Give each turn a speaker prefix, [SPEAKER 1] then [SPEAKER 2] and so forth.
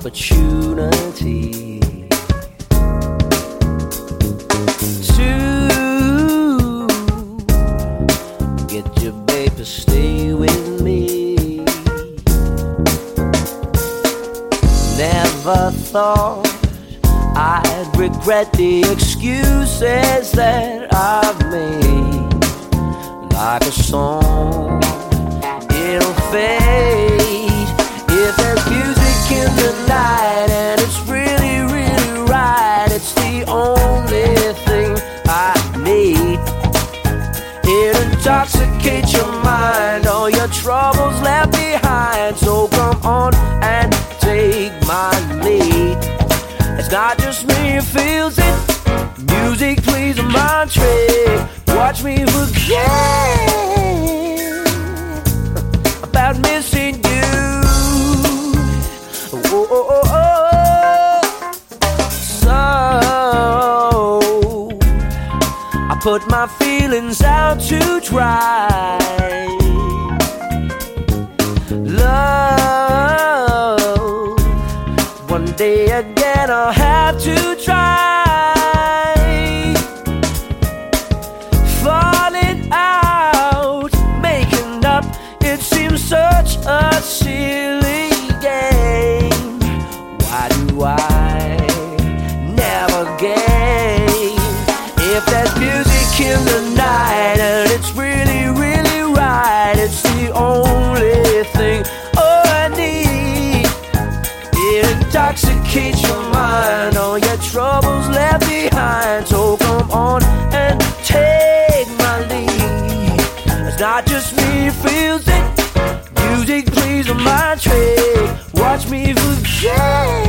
[SPEAKER 1] opportunity to get your babe to stay with me. Never thought I'd regret the excuses that I've made. Like a song, it'll fade. If there's music in the night and it's really, really right, it's the only thing I need. It intoxicates your mind, all your troubles left behind. So come on and take my lead. It's not just me who feels it. Music plays a mind trick. Watch me forget about missing you. Oh, oh, oh, oh. So I put my feelings out to dry. Love, one day again I'll have to try. Falling out, making up, it seems such a silly game. Why do I never gain? If there's music in the night and it's really, really right, it's the only thing I need. It intoxicates your mind, all your troubles left behind. So come on and take my lead. It's not just me who feels it. Music plays on my trick. Watch me forget